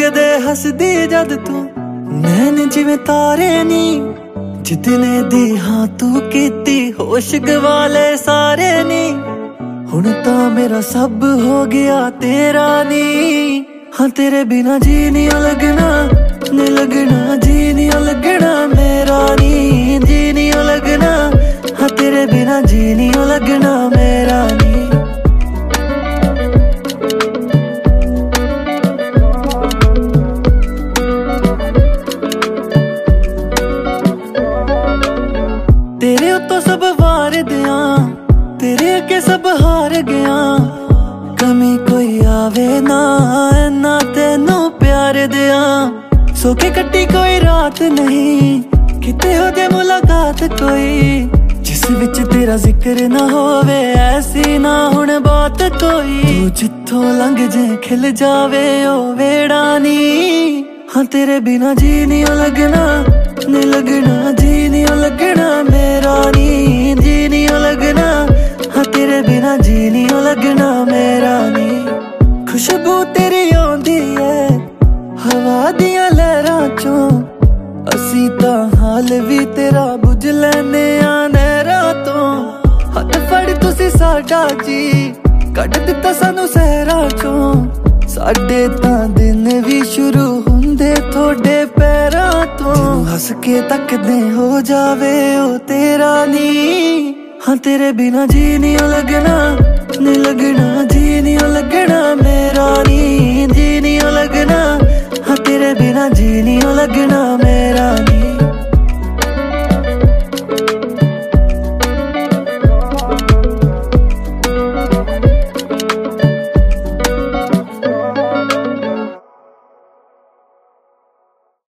लगदे हसदी जद तू नैन जिवें तारे नी जितने दी हाँ तू कीती होश गवाले सारे नी हुण तां मेरा सब हो गया तेरा नी हाँ तेरे बिना जी नहीं लगना नहीं लगना जी नहीं लगना मेरा नी जी नहीं लगना हाँ तेरे बिना जी नहीं लगना मेरा नी। तेरे तो सब वार दिया तेरे अगे सब हार गया कमी कोई आवे ना ना तेनू प्यार दिया सो के कट्टी कोई रात नहीं किते होदे मुलाकात कोई जिस विच तेरा जिक्र ना होवे ऐसी ना हुण बात कोई तू जिथों लंघ जे खिल जावे ओ वेड़ा नी हाँ तेरे बिना जी नहीं लगना नहीं लगना जी नहीं लगना मेरा नी जी नहीं लगना हाँ तेरे बिना जी नहीं लगना मेरा नी। खुशबू तेरी आउंदी है हवा दियां लहरां चों असी तां हाल भी तेरा बुझ लैने आ नहरां तों हत्थ फड़ तुसी साडा जी कढ दित्ता सानू सहरां चों साडे तां दिन भी शुरू हुंदे थोड़े पैरां तों हस के तकदे हो जावे ओ तेरा नी हाँ तेरे बिना जी नहीं लगना नहीं लगना जी नहीं लगना मेरा नी जी नहीं लगना हाँ तेरे बिना जी नहीं लगना मेरा नी।